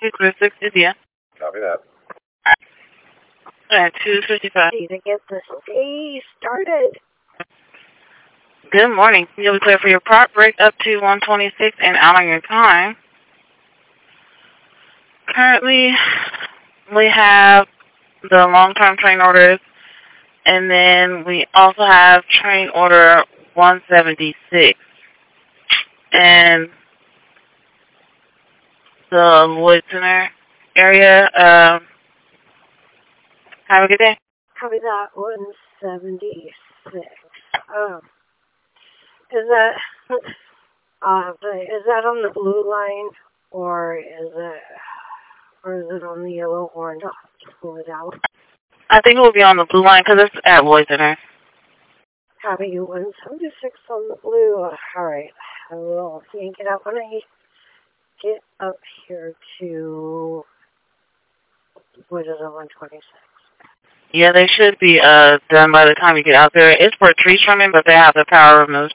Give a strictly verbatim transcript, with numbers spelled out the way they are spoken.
Copy, clear six India. Copy that. At two fifty-five. To get this day started. Good morning. You'll be clear for your prop break up to one twenty-six and out on your time. Currently, we have the long-term train orders, and then we also have train order one seventy-six. And the Lloyd Center area. Um, have a good day. Copy that, one seventy-six. Um, is that, uh, is that on the blue line, or is it, or is it on the yellow orange? I'll have to pull it out. I think it will be on the blue line because it's at Lloyd Center. Copy, one seventy-six on the blue. All right. I will yank it out when I get up here to, what is it, one twenty-six? Yeah, they should be uh done by the time you get out there. It's for tree trimming, but they have the power removed.